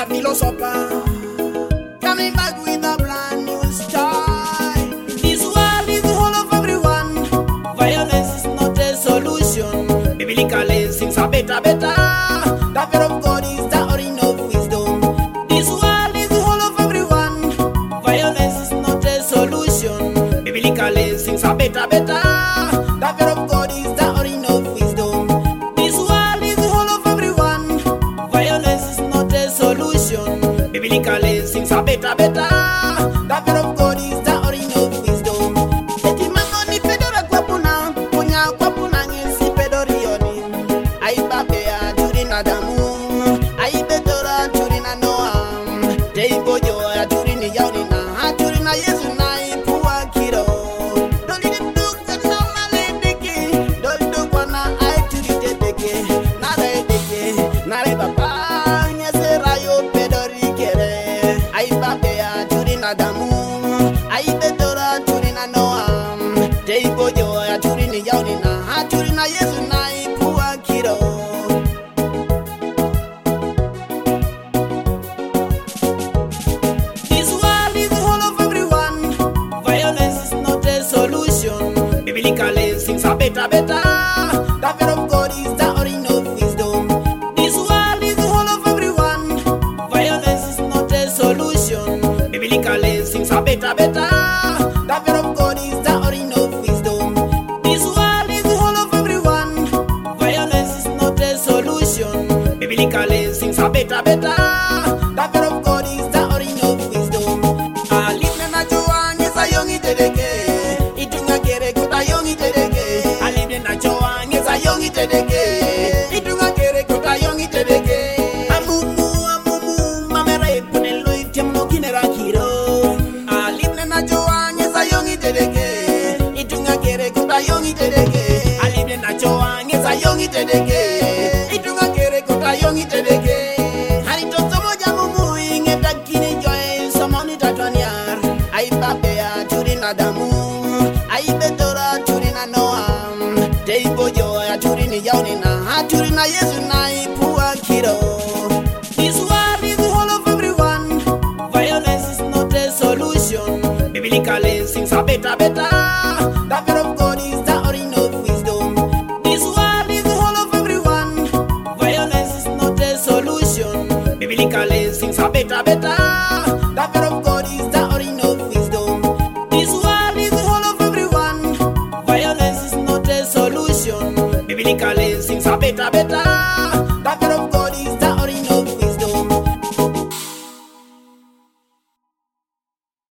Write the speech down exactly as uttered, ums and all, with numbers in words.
philosopher, coming back with a brand new style. This world is full of everyone. Violence is not a solution. Biblically, things are better, better. The fear of God is the origin of wisdom. This world is full of everyone. Violence is not a solution. Biblically, things are better, better. The fear of God is the origin of wisdom. This world is full of everyone. Violence is not a solution. Biblically, things are better, better. The fear of God is the origin of wisdom. Eti mangoni pedora kwapuna, punya kwapuna ngesi pedorioni. Aiba bea turina damu, aibe dora turina noam. Teibo jo ya turini yaunina, turina Yesu na ipuwa kiro. Doli de duka na maledeke, doli duka na ai turite deke, nare deke, nare baba nyese rayo pedori kere. Aiba bea turina damu, aibe dora turina noam. Teibo jo ya turini yaunina, turina Yesu na ipuwa kiro. This world is full of everyone. Violence is not a solution. Biblically, things are better, better. The fear of God is the origin of wisdom. This world is full of everyone. Violence is not a solution. Biblically, things are better, better. The fear of God is the origin of wisdom. This world is full of everyone. Violence is not a solution. Biblically, things are better, better. The fear of God is the origin of wisdom. Alipne na joa ngeza yongi tedeke, itunga kere kota yongi tedeke. Alipne na joa ngeza yongi tedeke, itunga kere kota yongi tedeke. Amumu amumu mamere punelo itiamno kinera kiro. Alipne na joa ngeza yongi tedeke, itunga kere kota yongi tedeke. Alipne na joa ngeza yongi tedeke, itunga kere kota yongi tedeke. Harito somo jamumu ingeta kini joy somoni tatwanyar. Aiba bea turina damu, aibe dora turina noam. Teibo jo ya turini yaunina, turina Yesu na ipuwa kiro. This world is full of everyone. Violence is not a solution. Biblically, things are better, better. The fear of God is the origin of wisdom. This world is full of everyone. Violence is not a solution. Biblically, things are better, better. The fear of God is the origin of wisdom. This world is full of everyone. Violence is not a solution. Biblically, things are better, better. The fear of